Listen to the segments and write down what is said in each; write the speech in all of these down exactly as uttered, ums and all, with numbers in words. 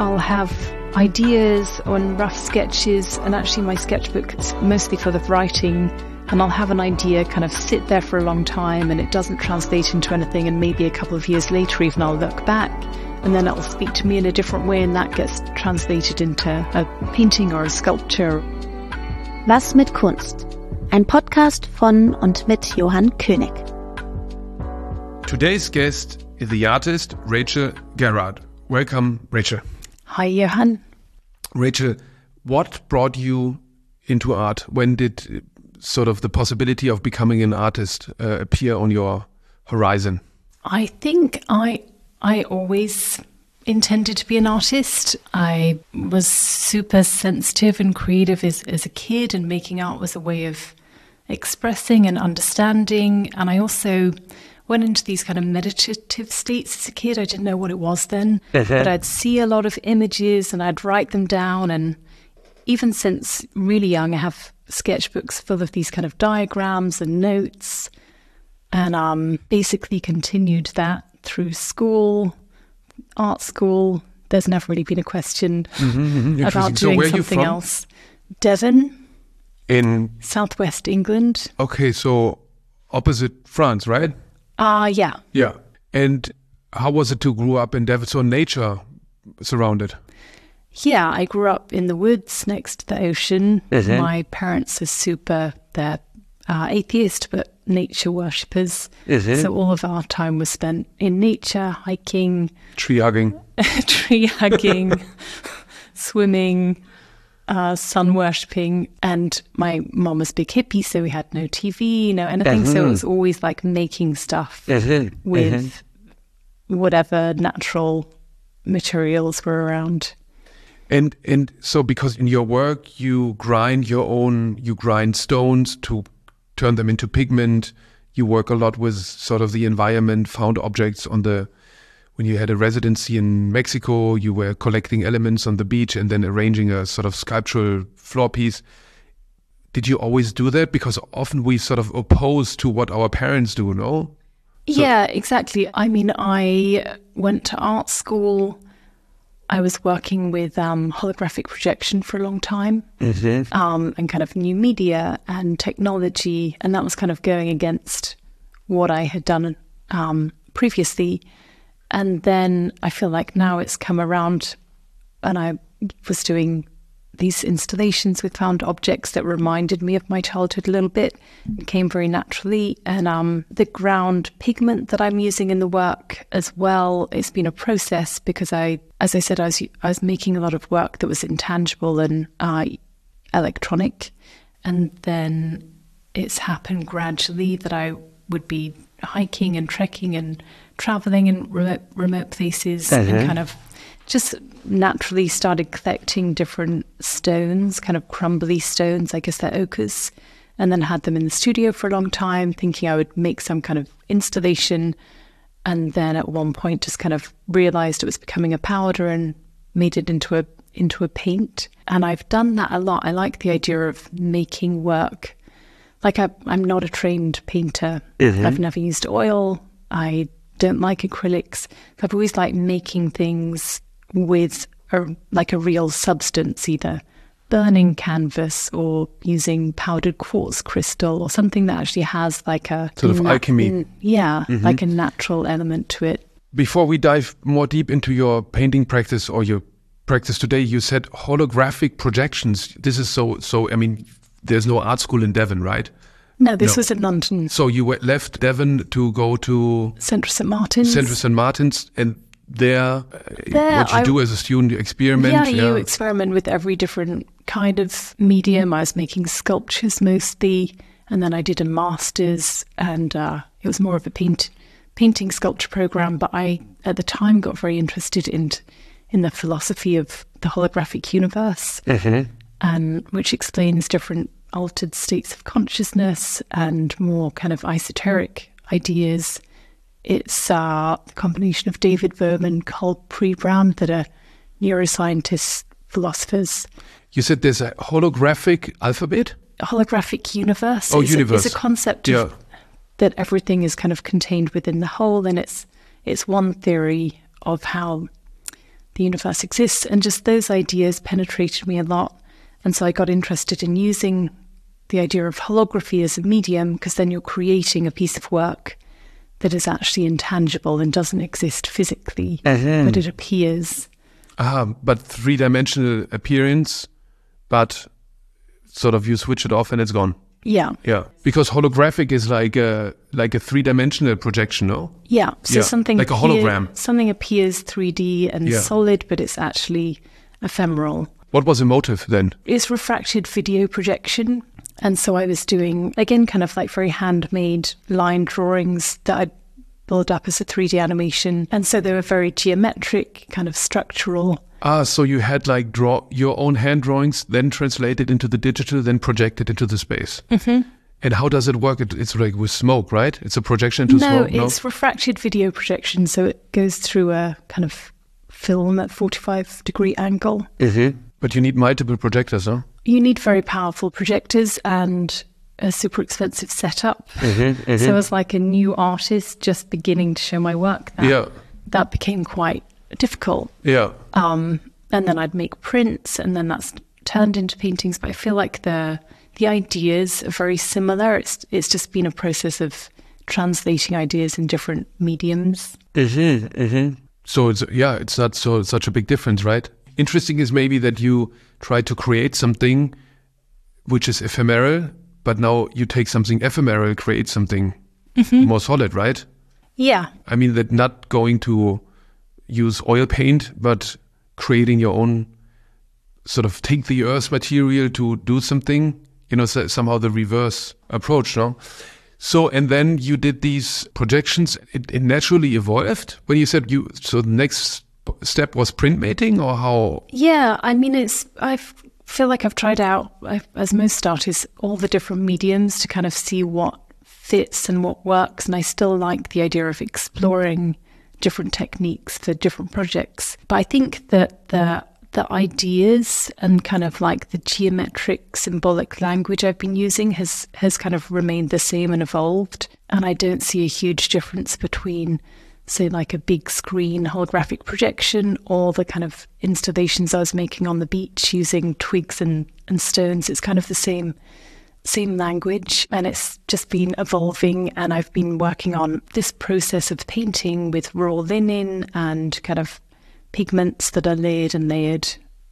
I'll have ideas on rough sketches, and actually my sketchbook is mostly full of writing, and I'll have an idea kind of sit there for a long time and it doesn't translate into anything, and maybe a couple of years later even I'll look back and then it'll speak to me in a different way, and that gets translated into a painting or a sculpture. Was mit Kunst? Ein Podcast von und mit Johann König. Today's guest is the artist Rachel Gerard. Welcome, Rachel. Hi, Johann. Rachel, what brought you into art? When did sort of the possibility of becoming an artist uh, appear on your horizon? I think I I always intended to be an artist. I was super sensitive and creative as, as a kid, and making art was a way of expressing and understanding. And I also went into these kind of meditative states as a kid. I didn't know what it was then, but I'd see a lot of images and I'd write them down. And even since really young, I have sketchbooks full of these kind of diagrams and notes, and um, basically continued that through school, art school. There's never really been a question mm-hmm, about so doing where are you something from? else. Devon, in southwest England. Okay, so opposite France, right? Ah, uh, yeah. Yeah. And how was it to grow up in Devon? So nature surrounded? Yeah, I grew up in the woods next to the ocean. Mm-hmm. My parents are super, they're uh, atheist, but nature worshippers. Mm-hmm. So all of our time was spent in nature, hiking. Tree hugging. Tree hugging, swimming, uh, sun worshipping. And my mom was a big hippie, so we had no T V, no anything. Mm-hmm. So it was always like making stuff mm-hmm. with mm-hmm. whatever natural materials were around. And and so because in your work you grind your own, you grind stones to turn them into pigment. You work a lot with sort of the environment, found objects on the, when you had a residency in Mexico, you were collecting elements on the beach and then arranging a sort of sculptural floor piece. Did you always do that? Because often we sort of oppose to what our parents do, no? So yeah, exactly. I mean, I went to art school. I was working with um, holographic projection for a long time, mm-hmm. um, and kind of new media and technology, and that was kind of going against what I had done um, previously. And then I feel like now it's come around, and I was doing these installations with found objects that reminded me of my childhood a little bit. It came very naturally. And um, the ground pigment that I'm using in the work as well, it's been a process because I, as I said, I was, I was making a lot of work that was intangible and uh, electronic. And then it's happened gradually that I would be hiking and trekking and traveling in remote, remote places mm-hmm. and kind of just naturally started collecting different stones, kind of crumbly stones, I guess they're ochres, and then had them in the studio for a long time, thinking I would make some kind of installation. And then at one point just kind of realized it was becoming a powder and made it into a into a paint. And I've done that a lot. I like the idea of making work. Like I, I'm not a trained painter. Mm-hmm. I've never used oil. I don't like acrylics. I've always liked making things with a, like a real substance, either burning canvas or using powdered quartz crystal or something that actually has like a sort of nat- alchemy. n- yeah, mm-hmm. like a natural element to it. Before we dive more deep into your painting practice or your practice today, you said holographic projections. This is so, so I mean, there's no art school in Devon, right? No, this No. was in London. So you were left Devon to go to Central Saint Martin's. Central Saint Martin's, and there, uh, There, what you I- do as a student, you experiment. Yeah, you experiment with every different kind of medium. I was making sculptures mostly, and then I did a master's, and uh, it was more of a paint, painting sculpture program. But I, at the time, got very interested in in the philosophy of the holographic universe, Mm-hmm. and which explains different altered states of consciousness and more kind of esoteric ideas. It's uh, a combination of David Bohm and Carl Pre-Brown that are neuroscientists, philosophers. You said there's a holographic alphabet? A holographic universe Oh, is, universe. A, is a concept Yeah. of, that everything is kind of contained within the whole, and it's it's one theory of how the universe exists. And just those ideas penetrated me a lot. And so I got interested in using the idea of holography as a medium, because then you're creating a piece of work that is actually intangible and doesn't exist physically, mm-hmm. but it appears. Ah, but three-dimensional appearance, but sort of you switch it off and it's gone. Yeah. Yeah. Because holographic is like a like a three-dimensional projection, no? Yeah. So yeah. something like a appear, hologram. Something appears three D and yeah. solid, but it's actually ephemeral. What was the motive then? It's refracted video projection. And so I was doing, again, kind of like very handmade line drawings that I'd build up as a three D animation. And so they were very geometric, kind of structural. Ah, so you had like draw your own hand drawings, then translated into the digital, then projected into the space. Mm-hmm. And how does it work? It, it's like with smoke, right? It's a projection into no, smoke? No, it's refracted video projection. So it goes through a kind of film at forty-five degree angle. Mm-hmm. But you need multiple projectors, huh? You need very powerful projectors and a super expensive setup. Mm-hmm, mm-hmm. So as like a new artist just beginning to show my work, that, yeah. that became quite difficult. Yeah. Um, and then I'd make prints, and then that's turned into paintings. But I feel like the the ideas are very similar. It's it's just been a process of translating ideas in different mediums. Mm-hmm, mm-hmm. So it's yeah, it's not so such a big difference, right? Interesting is maybe that you try to create something which is ephemeral, but now you take something ephemeral, create something mm-hmm. more solid, right? Yeah. I mean, that not going to use oil paint, but creating your own, sort of take the earth material to do something, you know, so somehow the reverse approach, no? So, and then you did these projections, it, it naturally evolved when you said you, so the next step was printmaking, or how? Yeah, I mean, it's, I feel like I've tried out, as most artists, all the different mediums to kind of see what fits and what works. And I still like the idea of exploring different techniques for different projects. But I think that the the ideas and kind of like the geometric symbolic language I've been using has has kind of remained the same and evolved. And I don't see a huge difference between, say, like a big screen holographic projection or the kind of installations I was making on the beach using twigs and, and stones. It's kind of the same same language, and it's just been evolving. And I've been working on this process of painting with raw linen and kind of pigments that are layered and layered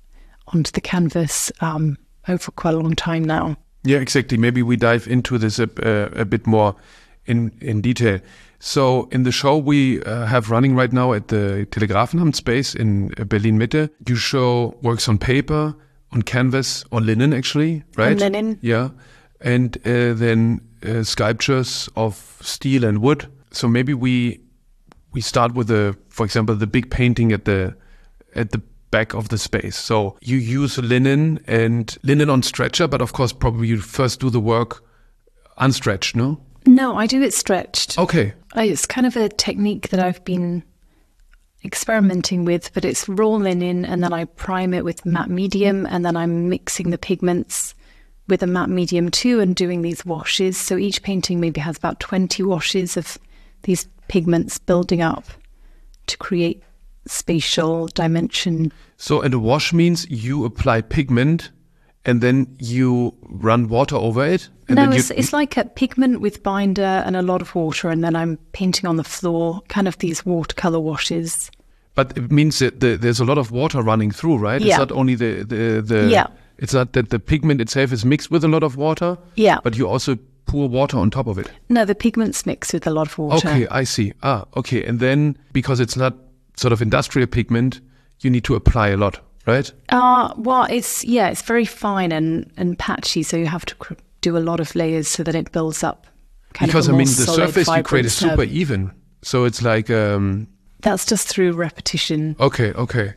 onto the canvas um, over quite a long time now. Yeah, exactly. Maybe we dive into this a, uh, a bit more in, in detail. So in the show we uh, have running right now at the Telegrafenamt space in Berlin Mitte, you show works on paper, on canvas, on linen actually, right? On linen. Yeah. And uh, then uh, sculptures of steel and wood. So maybe we we start with the, for example, the big painting at the at the back of the space. So you use linen and linen on stretcher, but of course probably you first do the work unstretched, no? No, I do it stretched. Okay. I, it's kind of a technique that I've been experimenting with, but it's raw linen, and then I prime it with matte medium, and then I'm mixing the pigments with a matte medium too and doing these washes. So each painting maybe has about twenty washes of these pigments building up to create spatial dimension. So, and a wash means you apply pigment and then you run water over it? And no, then it's, you... it's like a pigment with binder and a lot of water, and then I'm painting on the floor, kind of these watercolor washes. But it means that the, there's a lot of water running through, right? Yeah. It's not only the... the, the yeah. It's not that the pigment itself is mixed with a lot of water, yeah. but you also pour water on top of it. No, the pigment's mixed with a lot of water. Okay, I see. Ah, okay. And then, because it's not sort of industrial pigment, you need to apply a lot, right? Uh, well, it's, yeah, it's very fine and, and patchy, so you have to cr- do a lot of layers so that it builds up kind because, of a I more mean, the solid, surface you create is snub. super even. So it's like... Um, That's just through repetition. Okay, okay.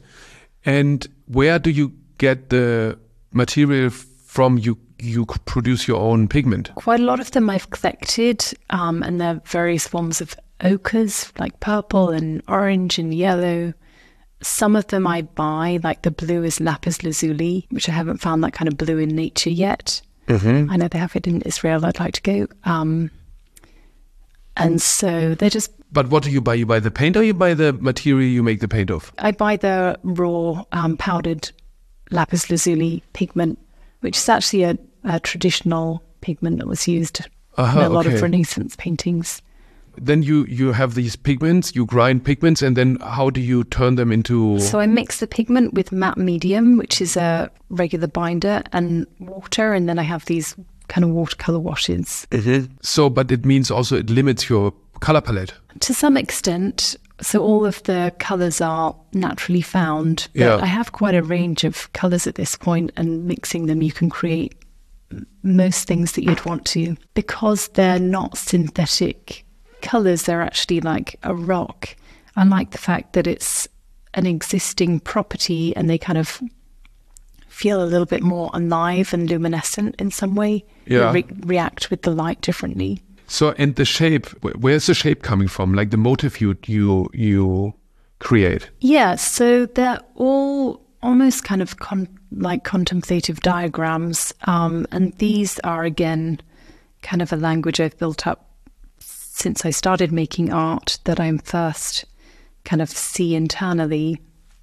And where do you get the material from? You you produce your own pigment? Quite a lot of them I've collected, um, and there are various forms of ochres, like purple and orange and yellow. Some of them I buy, like the blue is lapis lazuli, which I haven't found that kind of blue in nature yet. Mm-hmm. I know they have it in Israel. I'd like to go. Um, And so they're just... But what do you buy? You buy the paint or you buy the material you make the paint of? I buy the raw um, powdered lapis lazuli pigment, which is actually a, a traditional pigment that was used uh-huh, in a lot okay. of Renaissance paintings. Then you, you have these pigments, you grind pigments, and then how do you turn them into... So I mix the pigment with matte medium, which is a regular binder, and water, and then I have these kind of watercolor washes. Mm-hmm. So, but it means also it limits your color palette. To some extent. So all of the colors are naturally found, but Yeah. I have quite a range of colors at this point, and mixing them you can create most things that you'd want to. Because they're not synthetic colors, they're actually like a rock. I like the fact that it's an existing property and they kind of feel a little bit more alive and luminescent in some way. Yeah. They re- react with the light differently. So, and the shape, wh- where's the shape coming from? Like the motif you you you create? Yeah, so they're all almost kind of con- like contemplative diagrams. Um, and these are, again, kind of a language I've built up since I started making art, that I'm first kind of see internally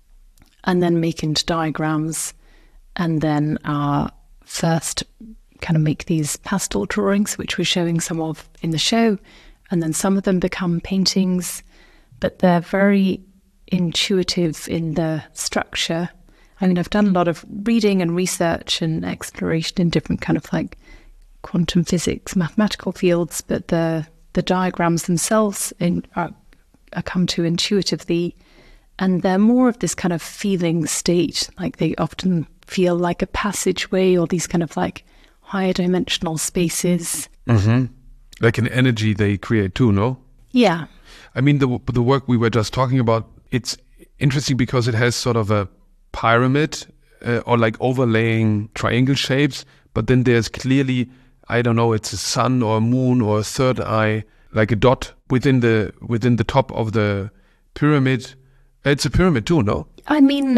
and then make into diagrams, and then uh, first kind of make these pastel drawings, which we're showing some of in the show, and then some of them become paintings, but they're very intuitive in the structure. I mean, I've done a lot of reading and research and exploration in different kind of like quantum physics, mathematical fields, but the the diagrams themselves in, are, are come to intuitively, and they're more of this kind of feeling state. Like they often feel like a passageway or these kind of like higher dimensional spaces. Mm-hmm. Like an energy they create too, no? Yeah. I mean, the the work we were just talking about, it's interesting because it has sort of a pyramid uh, or like overlaying triangle shapes, but then there's clearly, I don't know, it's a sun or a moon or a third eye, like a dot within the within the top of the pyramid. It's a pyramid too, no? I mean,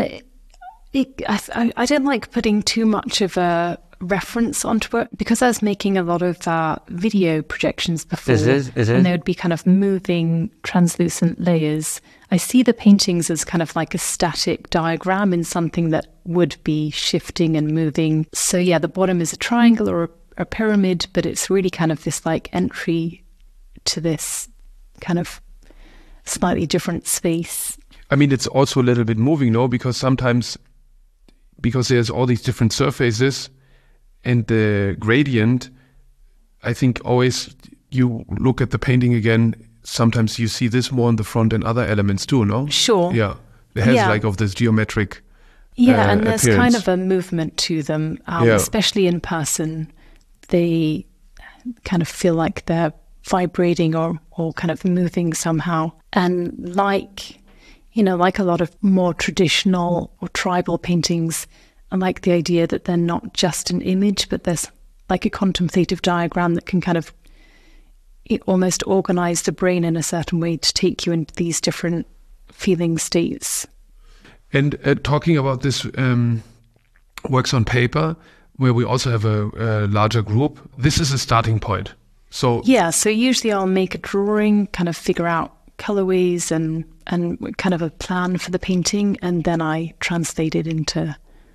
it, I, I don't like putting too much of a reference onto it, because I was making a lot of uh, video projections before, Is it? Is it? and there would be kind of moving translucent layers. I see the paintings as kind of like a static diagram in something that would be shifting and moving. So yeah, the bottom is a triangle or a, a pyramid, but it's really kind of this like entry to this kind of slightly different space. I mean, it's also a little bit moving, no? Because sometimes, because there's all these different surfaces and the gradient, I think always you look at the painting again, sometimes you see this more on the front and other elements too, no? Sure. Yeah. It has Yeah. like of this geometric Yeah, uh, and there's appearance. kind of a movement to them, um, Yeah. especially in person. They kind of feel like they're vibrating or, or kind of moving somehow. And like, you know, like a lot of more traditional or tribal paintings, I like the idea that they're not just an image, but there's like a contemplative diagram that can kind of it almost organize the brain in a certain way to take you into these different feeling states. And uh, talking about this um, works on paper, where we also have a, a larger group, this is a starting point. So Yeah, so usually I'll make a drawing, kind of figure out colorways and, and kind of a plan for the painting, and then I translate it into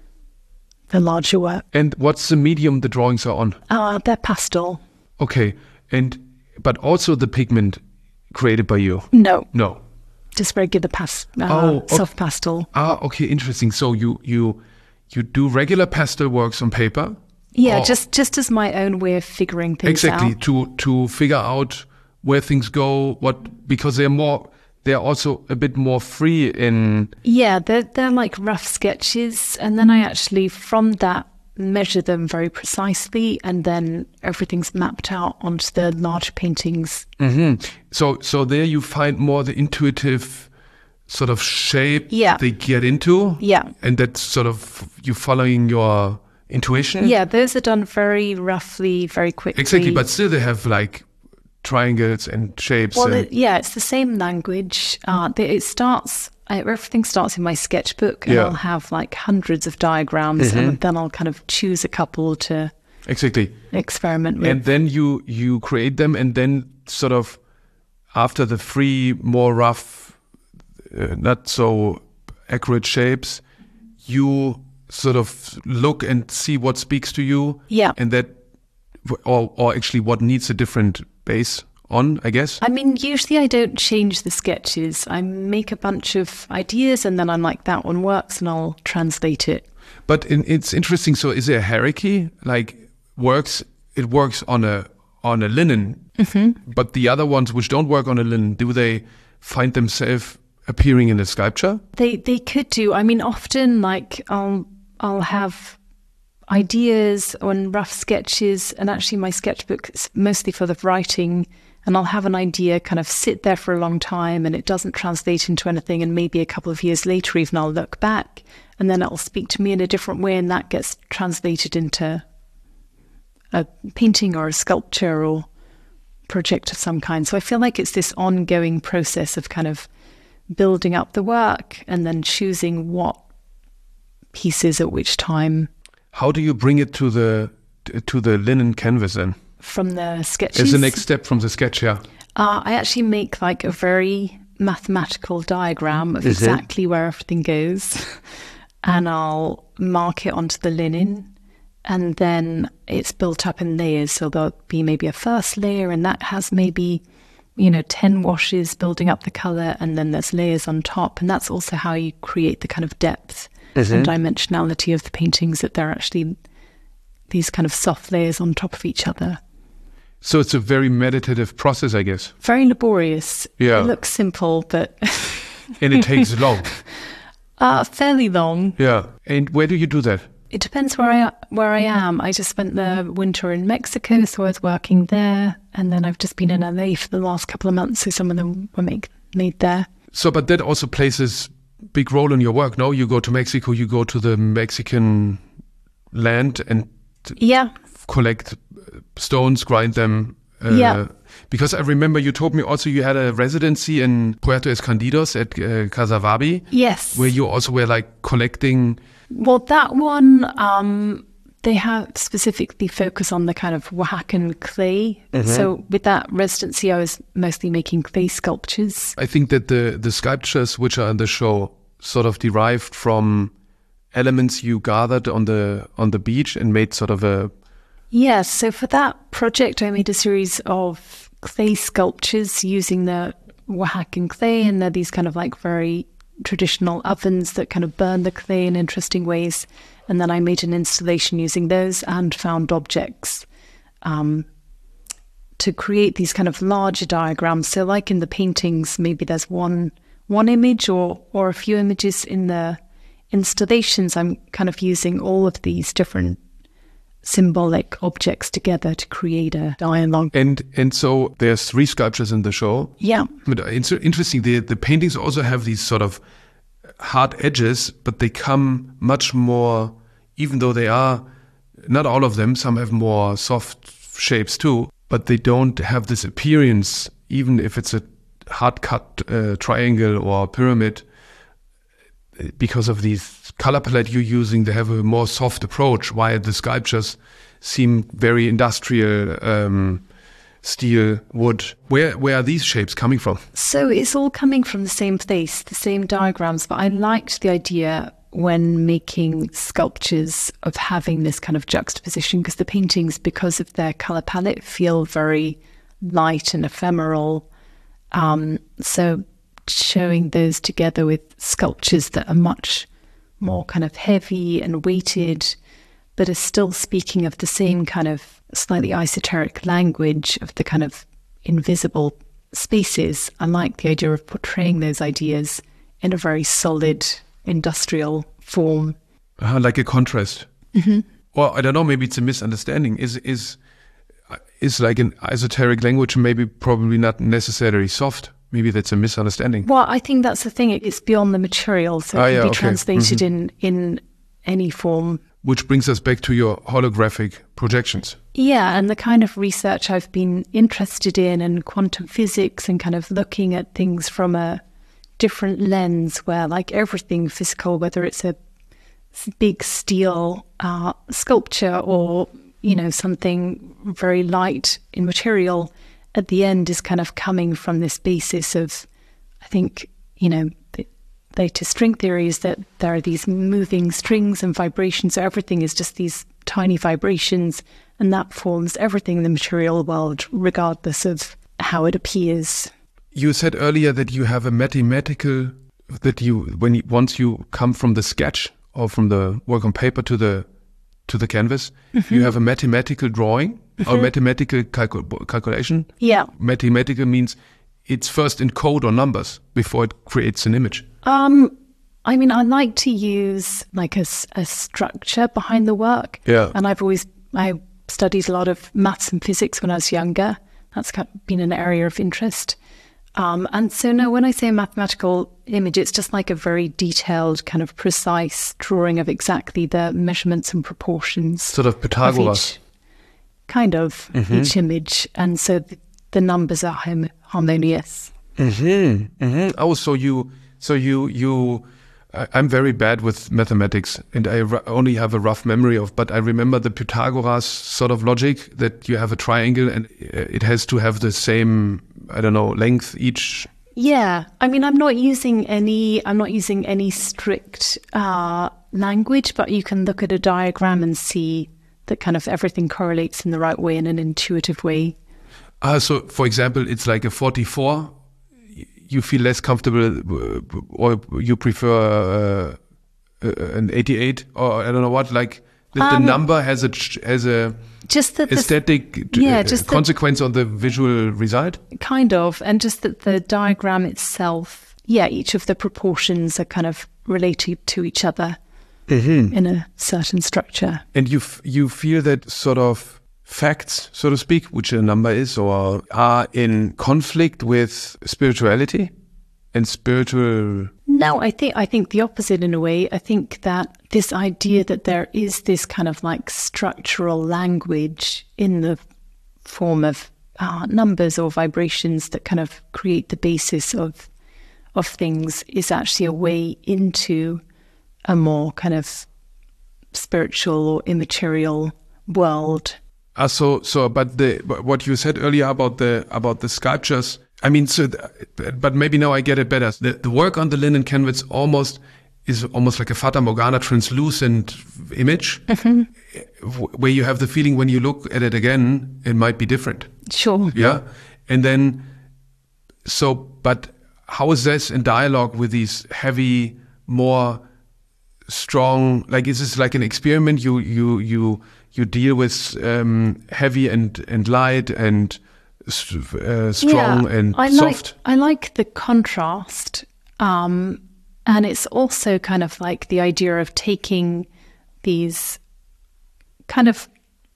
the larger work. And what's the medium the drawings are on? Uh, they're pastel. Okay. And but also the pigment created by you? No, No. just regular pas- uh, Oh, okay. soft pastel. Ah, okay, interesting. So you you you do regular pastel works on paper? Yeah, Oh. just just as my own way of figuring things Exactly, out. to to figure out where things go, what because they're more they're also a bit more free in Yeah, they're, they're like rough sketches, and then I actually, from that, measure them very precisely, and then everything's mapped out onto the large paintings. Mhm. So so there you find more the intuitive sort of shape Yeah. they get into. Yeah. And that's sort of you following your intuition. Yeah, those are done very roughly, very quickly. Exactly, but still they have like triangles and shapes. Well, and, it, yeah, it's the same language. Uh, the- it starts, I, everything starts in my sketchbook, and Yeah. I'll have like hundreds of diagrams, and then I'll kind of choose a couple to exactly. experiment with. And then you you create them, and then sort of after the three more rough, uh, not so accurate shapes, you sort of look and see what speaks to you. Yeah. And that, or, or actually what needs a different base on, I guess. I mean, usually I don't change the sketches. I make a bunch of ideas and then I'm like, that one works, and I'll translate it. But in, it's interesting. So is there a hierarchy? Like works, it works on a on a linen, mm-hmm. but the other ones which don't work on a linen, do they find themselves appearing in a sculpture? They they could do. I mean, often like I'll I'll have ideas on rough sketches, and actually my sketchbook is mostly for the writing, and I'll have an idea kind of sit there for a long time and it doesn't translate into anything, and maybe a couple of years later even I'll look back and then it'll speak to me in a different way, and that gets translated into a painting or a sculpture or project of some kind. So I feel like it's this ongoing process of kind of building up the work and then choosing what pieces at which time. How do you bring it to the to the linen canvas then? From the sketches? As the next step from the sketch, yeah. Uh, I actually make like a very mathematical diagram of Is exactly it? where everything goes, and I'll mark it onto the linen, and then it's built up in layers. So there'll be maybe a first layer, and that has maybe, you know, ten washes building up the color, and then there's layers on top, and that's also how you create the kind of depth Is and it? dimensionality of the paintings, that they're actually these kind of soft layers on top of each other. So it's a very meditative process, I guess. Very laborious. Yeah. It looks simple, but And it takes long. uh, fairly long. Yeah. And where do you do that? It depends where I where I am. I just spent the winter in Mexico, so I was working there, and then I've just been in L A for the last couple of months, so some of them were make, made there. So, but that also plays a big role in your work, no? You go to Mexico, you go to the Mexican land and Yeah. collect stones, grind them. Uh, Yeah. Because I remember you told me also you had a residency in Puerto Escondidos at uh, Casawabi, Yes. where you also were like collecting. Well, that one, um, they have specifically focus on the kind of Oaxacan clay. Mm-hmm. So with that residency, I was mostly making clay sculptures. I think that the, the sculptures which are in the show sort of derived from elements you gathered on the on the beach and made sort of a... Yes, so for that project, I made a series of clay sculptures using the Oaxacan clay, and they're these kind of like very traditional ovens that kind of burn the clay in interesting ways. And then I made an installation using those and found objects um, to create these kind of larger diagrams. So like in the paintings, maybe there's one one image or or a few images. In the installations, I'm kind of using all of these different symbolic objects together to create a dialogue. And and so there's three sculptures in the show. Yeah. But it's interesting, the, the paintings also have these sort of hard edges, but they come much more, even though they are, not all of them, some have more soft shapes too, but they don't have this appearance, even if it's a hard-cut uh, triangle or pyramid, because of these color palette you're using, they have a more soft approach, while the sculptures seem very industrial, um, steel, wood. Where where are these shapes coming from? So it's all coming from the same place, the same diagrams, but I liked the idea when making sculptures of having this kind of juxtaposition, because the paintings, because of their color palette, feel very light and ephemeral. Um, so showing those together with sculptures that are much more kind of heavy and weighted, but are still speaking of the same kind of slightly esoteric language of the kind of invisible spaces. I like the idea of portraying those ideas in a very solid industrial form. Uh, like a contrast. Mm-hmm. Or I don't know, maybe it's a misunderstanding. Is is is like an esoteric language maybe probably not necessarily soft? Maybe that's a misunderstanding. Well, I think that's the thing. It's beyond the material, so it Ah, can yeah, be okay. translated Mm-hmm. in, in any form. Which brings us back to your holographic projections. Yeah, and the kind of research I've been interested in, and quantum physics, and kind of looking at things from a different lens where, like everything physical, whether it's a big steel uh, sculpture or, you know, something very light in material, at the end is kind of coming from this basis of, I think, you know, the latest string theory is that there are these moving strings and vibrations. So everything is just these tiny vibrations, and that forms everything in the material world, regardless of how it appears. You said earlier that you have a mathematical, that you, when you, once you come from the sketch or from the work on paper to the to the canvas, mm-hmm. you have a mathematical drawing mm-hmm. or mathematical calcul- calculation. Yeah. Mathematical means it's first in code or numbers before it creates an image. Um, I mean, I like to use like a, a structure behind the work. Yeah. And I've always, I studied a lot of maths and physics when I was younger. That's kind of been an area of interest. Um, and so, no, when I say a mathematical image, it's just like a very detailed, kind of precise drawing of exactly the measurements and proportions. Sort of Pythagoras. Of each, kind of, mm-hmm. each image. And so the, the numbers are hom- harmonious. Mm-hmm. Mm-hmm. Oh, so you, so you, you, I, I'm very bad with mathematics, and I r- only have a rough memory of, but I remember the Pythagoras sort of logic that you have a triangle and it has to have the same, I don't know, length each. Yeah, I mean, I'm not using any, I'm not using any strict uh, language, but you can look at a diagram and see that kind of everything correlates in the right way, in an intuitive way. Uh, so, for example, it's like a forty-four. You feel less comfortable, or you prefer uh, an eighty-eight, or I don't know what. Like the, um, the number has a has a just that aesthetic the, yeah, just consequence on the visual result. Kind of, and just that the diagram itself, yeah, each of the proportions are kind of related to each other mm-hmm. in a certain structure. And you f- you feel that sort of facts, so to speak, which a number is, or are in conflict with spirituality and spiritual. No, I think I think the opposite in a way. I think that this idea that there is this kind of like structural language in the form of uh, numbers or vibrations that kind of create the basis of of things is actually a way into a more kind of spiritual or immaterial world. Uh, so, so, but the what you said earlier about the about the sculptures, I mean, so, the, but maybe now I get it better. The, the work on the linen canvas almost is almost like a Fata Morgana translucent image, mm-hmm. where you have the feeling when you look at it again, it might be different. Sure. Yeah, and then, so, but how is this in dialogue with these heavy, more strong? Like, is this like an experiment? You, you, you. You deal with um, heavy and, and light and uh, strong yeah, and I soft. Like, I like the contrast. Um, and it's also kind of like the idea of taking these kind of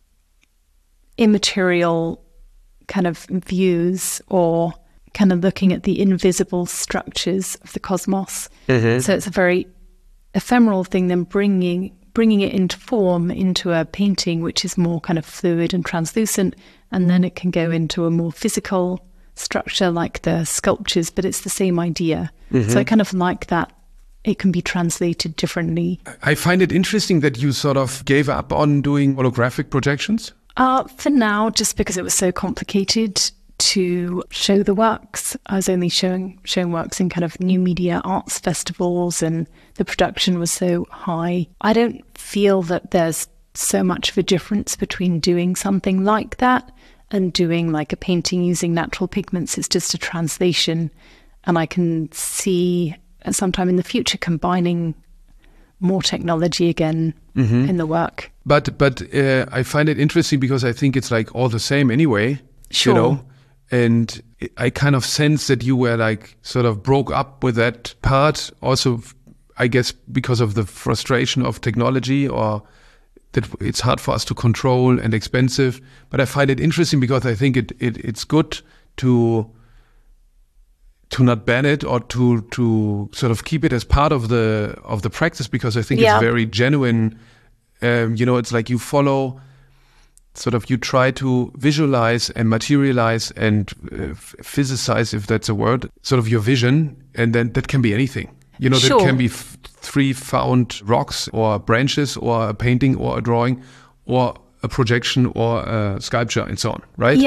immaterial kind of views or kind of looking at the invisible structures of the cosmos. Mm-hmm. So it's a very ephemeral thing, then bringing bringing it into form, into a painting which is more kind of fluid and translucent, and then it can go into a more physical structure like the sculptures, but it's the same idea. Mm-hmm. So I kind of like that it can be translated differently. I find it interesting that you sort of gave up on doing holographic projections. Uh, for now, just because it was so complicated to show the works. I was only showing showing works in kind of new media arts festivals, and the production was so high. I don't feel that there's so much of a difference between doing something like that and doing like a painting using natural pigments. It's just a translation, and I can see at some time in the future combining more technology again mm-hmm. in the work. But but uh, I find it interesting because I think it's like all the same anyway. Sure. You know? And I kind of sense that you were like sort of broke up with that part also, I guess, because of the frustration of technology, or that it's hard for us to control and expensive. But I find it interesting because I think it, it it's good to to not ban it, or to to sort of keep it as part of the of the practice, because I think yeah. it's very genuine. Um, you know, it's like you follow. Sort of you try to visualize and materialize and uh, physicize, if that's a word, sort of your vision, and then that can be anything. You know, sure. that can be f- three found rocks or branches or a painting or a drawing or a projection or a sculpture and so on, right? Yeah,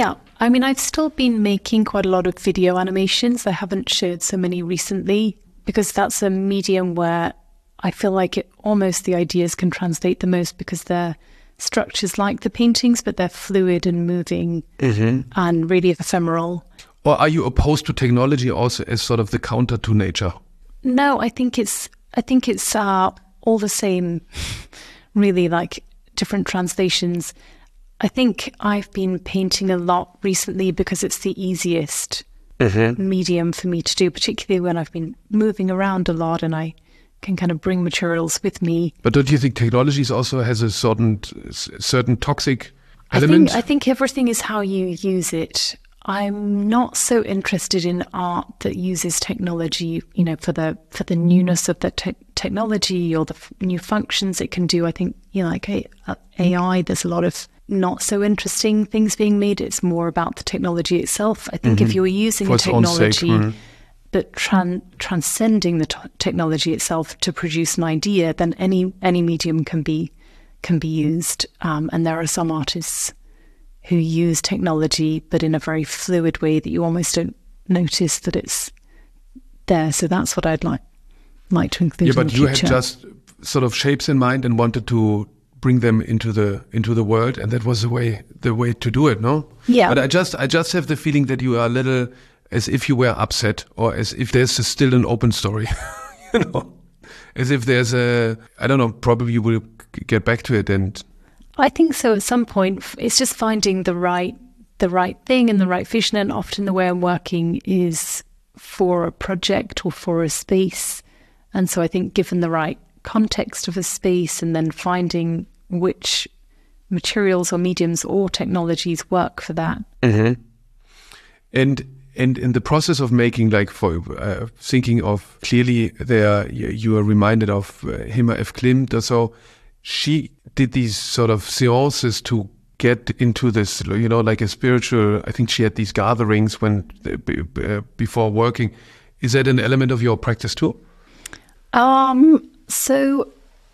I mean, I've still been making quite a lot of video animations. I haven't shared so many recently because that's a medium where I feel like it almost the ideas can translate the most because they're structures like the paintings, but they're fluid and moving mm-hmm. and really ephemeral. Or are you opposed to technology also as sort of the counter to nature? No, I think it's I think it's uh, all the same, really, like different translations. I think I've been painting a lot recently because it's the easiest mm-hmm. medium for me to do, particularly when I've been moving around a lot and I can kind of bring materials with me. But don't you think technology also has a certain certain toxic element? I think, I think everything is how you use it. I'm not so interested in art that uses technology, you know, for the for the newness of the te- technology or the f- new functions it can do. I think, you know, like A I, there's a lot of not so interesting things being made. It's more about the technology itself. I think mm-hmm. if you're using for a technology, mm-hmm. but tran- transcending the t- technology itself to produce an idea, then any any medium can be can be used. Um, and there are some artists who use technology, but in a very fluid way that you almost don't notice that it's there. So that's what I'd like like to include. Yeah, but in the you future. had just sort of shapes in mind and wanted to bring them into the into the world, and that was the way the way to do it, no? Yeah. But I just I just have the feeling that you are a little as if you were upset, or as if there's a, still an open story, you know, as if there's a I don't know. Probably you will get back to it and. I think so. At some point, it's just finding the right, the right thing and the right vision. And often, the way I'm working is for a project or for a space. And so, I think, given the right context of a space, and then finding which materials or mediums or technologies work for that. Mm-hmm. And and in the process of making, like for uh, thinking of clearly, there you are reminded of uh, Hilma F. Klimt or so. She did these sort of seances to get into this, you know, like a spiritual, I think she had these gatherings when uh, before working. Is that an element of your practice too? Um, so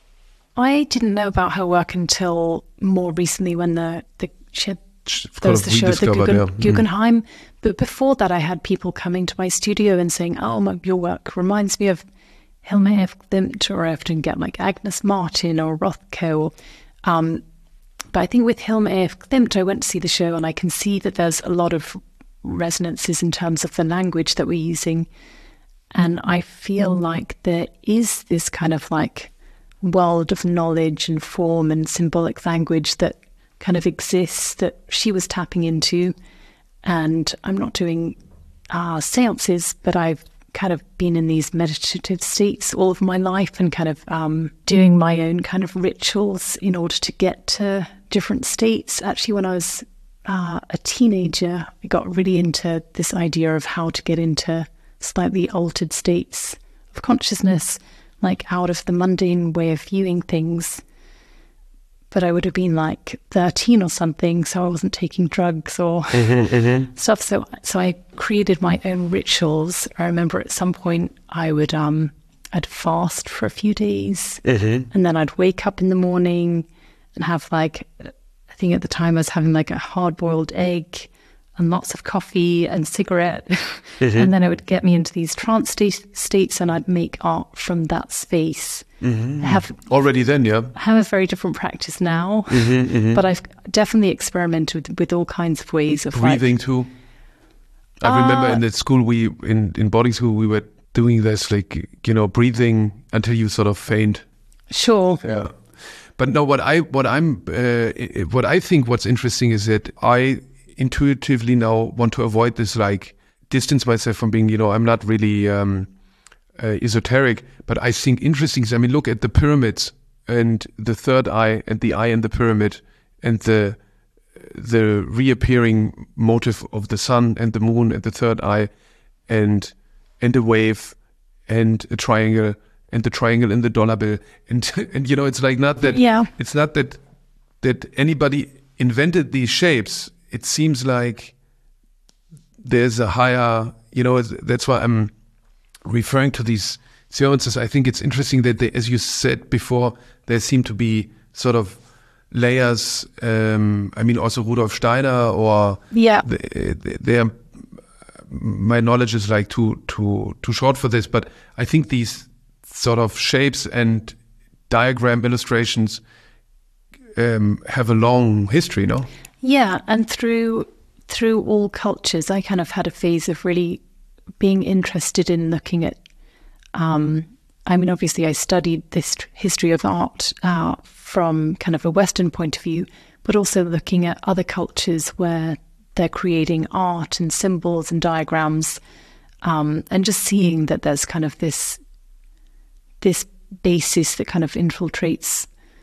I didn't know about her work until more recently when the, the she had, there was the show at the Guggen, yeah. Guggenheim. Mm. But before that, I had people coming to my studio and saying, oh, my, your work reminds me of Hilma F. Klimt, or I often get like Agnes Martin or Rothko. Um, but I think with Hilma F. Klimt, I went to see the show and I can see that there's a lot of resonances in terms of the language that we're using. And I feel like there is this kind of like world of knowledge and form and symbolic language that kind of exists that she was tapping into. And I'm not doing uh, seances, but I've kind of been in these meditative states all of my life and kind of um, doing my own kind of rituals in order to get to different states. Actually, when I was uh, a teenager, I got really into this idea of how to get into slightly altered states of consciousness, like out of the mundane way of viewing things. But I would have been like thirteen or something, so I wasn't taking drugs or mm-hmm, mm-hmm. stuff. So so I created my own rituals. I remember at some point I would um I'd fast for a few days, mm-hmm. and then I'd wake up in the morning and have like, I think at the time I was having like a hard-boiled egg and lots of coffee and cigarette. Mm-hmm. And then it would get me into these trance state, states and I'd make art from that space. Mm-hmm. Have already then, yeah. have a very different practice now, mm-hmm, mm-hmm. but I've definitely experimented with, with all kinds of ways of breathing like, too. I uh, remember in the school we in in boarding school we were doing this, like, you know, breathing until you sort of faint. Sure. Yeah. But no, what I what I'm uh, what I think what's interesting is that I intuitively now want to avoid this, like distance myself from being, you know, I'm not really. Um, Uh, esoteric, but I think interesting. I mean, look at the pyramids and the third eye and the eye in the pyramid and the the reappearing motive of the sun and the moon and the third eye and and a wave and a triangle and the triangle in the dollar bill and and you know, it's like not that yeah. it's not that that anybody invented these shapes. It seems like there's a higher, you know, that's why I'm referring to these seances. I think it's interesting that they, as you said before, there seem to be sort of layers. Um, I mean, also Rudolf Steiner, or yeah, they, they are, my knowledge is like too too too short for this, but I think these sort of shapes and diagram illustrations um, have a long history, no? Yeah, and through through all cultures, I kind of had a phase of really being interested in looking at. Um, I mean, obviously, I studied this history of art uh, from kind of a Western point of view, but also looking at other cultures where they're creating art and symbols and diagrams, um, and just seeing that there's kind of this this basis that kind of infiltrates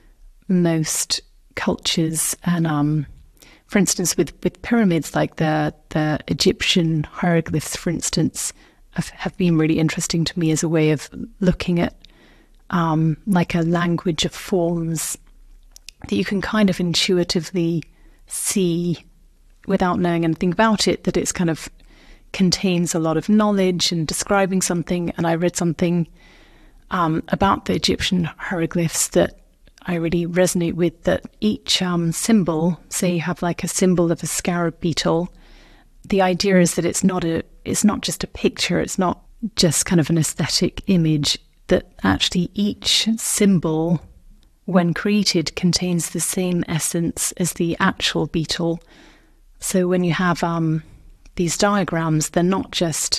most cultures. And um, for instance, with, with pyramids, like the the Egyptian hieroglyphs, for instance, have, have been really interesting to me as a way of looking at um, like a language of forms that you can kind of intuitively see without knowing anything about it, that it's kind of contains a lot of knowledge and describing something. And I read something um, about the Egyptian hieroglyphs that I really resonate with, that each um, symbol, say you have like a symbol of a scarab beetle, the idea is that it's not a, it's not just a picture, it's not just kind of an aesthetic image, that actually each symbol, when created, contains the same essence as the actual beetle. So when you have um, these diagrams, they're not just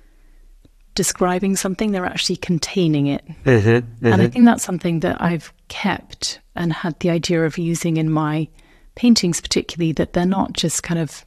describing something, they're actually containing it. Mm-hmm, mm-hmm. And I think that's something that I've kept and had the idea of using in my paintings, particularly, that they're not just kind of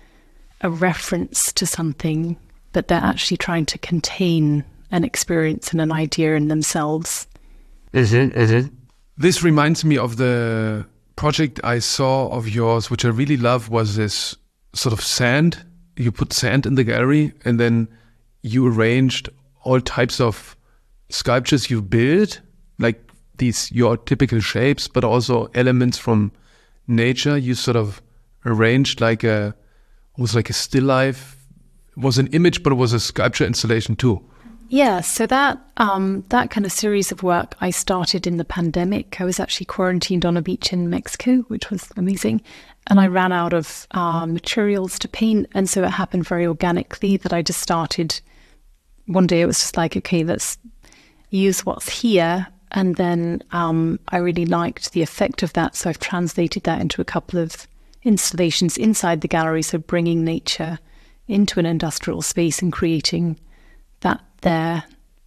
a reference to something, but they're actually trying to contain an experience and an idea in themselves. Mm-hmm, mm-hmm. This reminds me of the project I saw of yours, which I really love, was this sort of sand. You put sand in the gallery and then you arranged all types of sculptures you built, like these, your typical shapes, but also elements from nature. You sort of arranged like a, it was like a still life. It was an image, but it was a sculpture installation too. Yeah, so that um, that kind of series of work I started in the pandemic. I was actually quarantined on a beach in Mexico, which was amazing. And I ran out of uh, materials to paint. And so it happened very organically that I just started. One day it was just like, okay, let's use what's here. And then um, I really liked the effect of that. So I've translated that into a couple of installations inside the gallery. So bringing nature into an industrial space and creating that there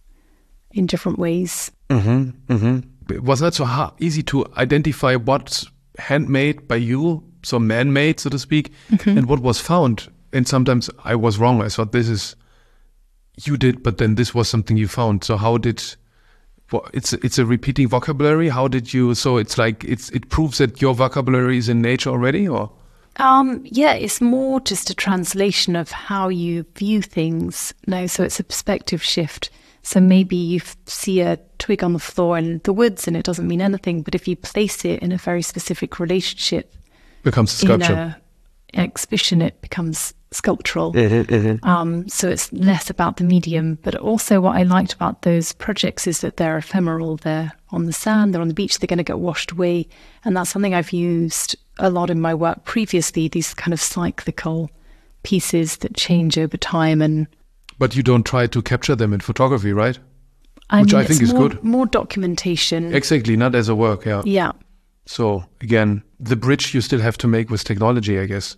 in different ways. Mm-hmm, mm-hmm. Was that so hard, easy to identify what's handmade by you, so man-made, so to speak, mm-hmm. and what was found? And sometimes I was wrong. I thought this is you did, but then this was something you found. So how did? Well, it's it's a repeating vocabulary. How did you? So it's like it's it proves that your vocabulary is in nature already, or? Um, yeah, it's more just a translation of how you view things now. So it's a perspective shift. So maybe you f- see a twig on the floor in the woods and it doesn't mean anything, but if you place it in a very specific relationship, becomes a sculpture. In a, an exhibition, it becomes sculptural. Mm-hmm, mm-hmm. Um, so it's less about the medium, but also what I liked about those projects is that they're ephemeral. They're on the sand, they're on the beach, they're going to get washed away. And that's something I've used a lot in my work previously, these kind of cyclical pieces that change over time. And but you don't try to capture them in photography, right? I Which mean, I think it's is more, good. More documentation. Exactly, not as a work, yeah. Yeah. So again, the bridge you still have to make with technology, I guess.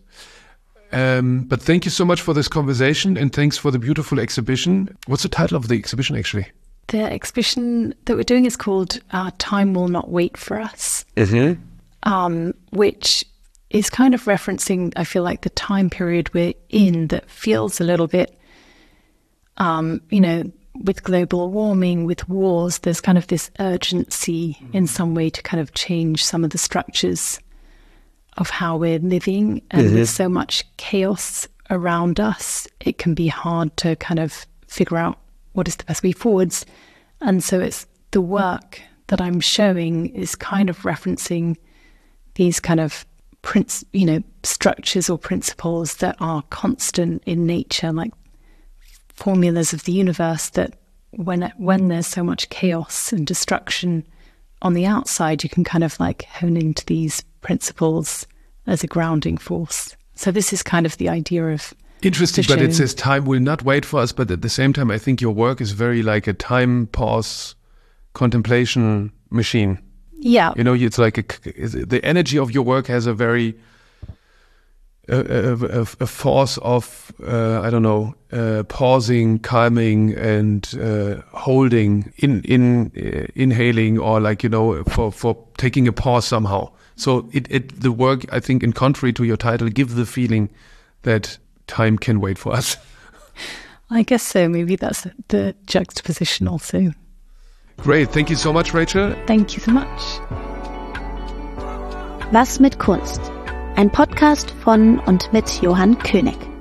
Um, but thank you so much for this conversation, and thanks for the beautiful exhibition. What's the title of the exhibition, actually? The exhibition that we're doing is called uh, Time Will Not Wait for Us, mm-hmm. um, which is kind of referencing, I feel like, the time period we're in that feels a little bit, um, you know, with global warming, with wars, there's kind of this urgency in some way to kind of change some of the structures of how we're living. And mm-hmm. with so much chaos around us, it can be hard to kind of figure out what is the best way forwards. And so it's the work that I'm showing is kind of referencing these kind of princ- you know, structures or principles that are constant in nature, like formulas of the universe, that when when there's so much chaos and destruction on the outside, you can kind of like hone into these principles as a grounding force. So this is kind of the idea of interesting, but it says time will not wait for us. But at the same time, I think your work is very like a time pause contemplation machine. Yeah. You know, it's like a, the energy of your work has a very, a, a, a force of, uh, I don't know, uh, pausing, calming, and uh, holding, in, in uh, inhaling, or like, you know, for, for taking a pause somehow. So it, it the work, I think, in contrary to your title, gives the feeling that time can wait for us. I guess so. Maybe that's the juxtaposition also. Great. Thank you so much, Rachel. Thank you so much. Was mit Kunst? Ein Podcast von und mit Johann König.